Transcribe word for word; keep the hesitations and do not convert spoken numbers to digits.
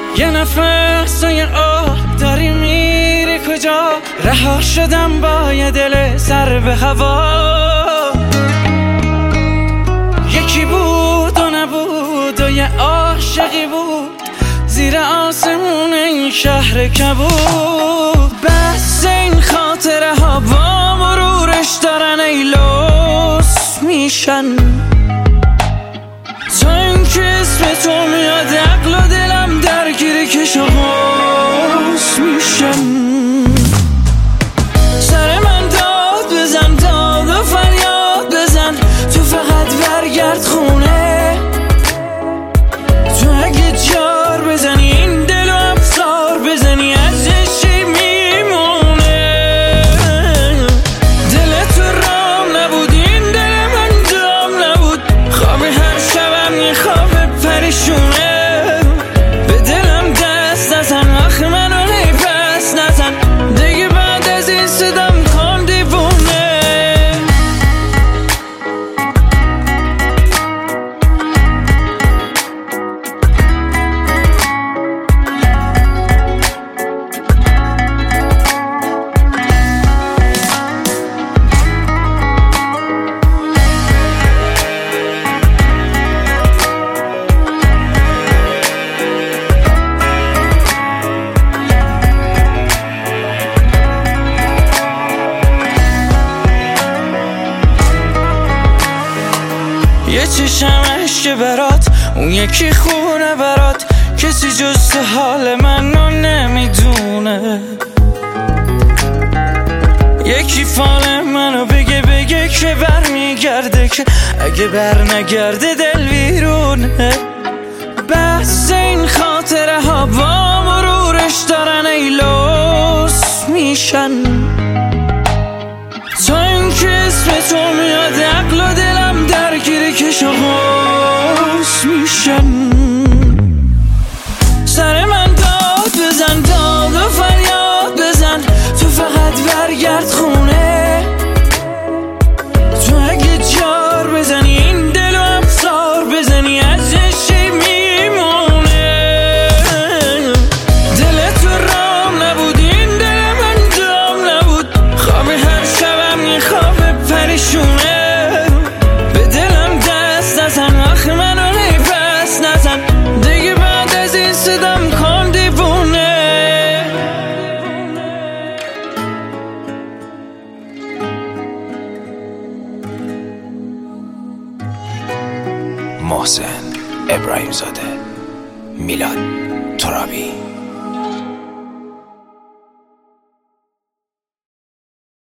یه نفس و یه آه داری میری کجا؟ رها شدم با یه دل سر به هوا. یکی بود و نبود و یه عاشقی بود زیر آسمون این شهر کبود. بس این خاطره ها با مرورش دارن ای لوس میشن. تا این که اسم تو میاد عقل و دلم درگیری کش و قوس میشن. سر من داد بزن داد و فریاد بزن، تو فقط برگرد خونه. تو اگه جار بزنی این دل و افسار بزنی ازش چی میمونه؟ دل تو رام نبود این دل من دام نبود، خواب هر شبم یه خواب پریشونه. به دلم دست نزن آخ منو پس نزن، دیگه بعد از این صدام کن دیوونه. یه چشم عشق برات، اون یکی خونه برات، کسی جز تو حال منو نمیدونه. یکی فال منو بگه بگه که بر میگرده، که اگه بر نگرده دل ویرونه. بس این خاطره ها با مرورش دارن ای لوس میشن. تا این که اسم تو میاد عقل و دلم درگیری کش و قوس میشن. سر من داد بزن داد و فریاد بزن، تو فقط برگرد خونه. تو اگه جار بزنی این دل و افسار بزنی ازش چی میمونه؟ دل تو رام نبود این دل من دام نبود، خواب هر شبم یه خواب پریشونه. به دلم دست نزن آخ منو پس نزن، دیگه بعد از این صدام کن دیوونه. محسن ابراهیم زاده، میلاد ترابی.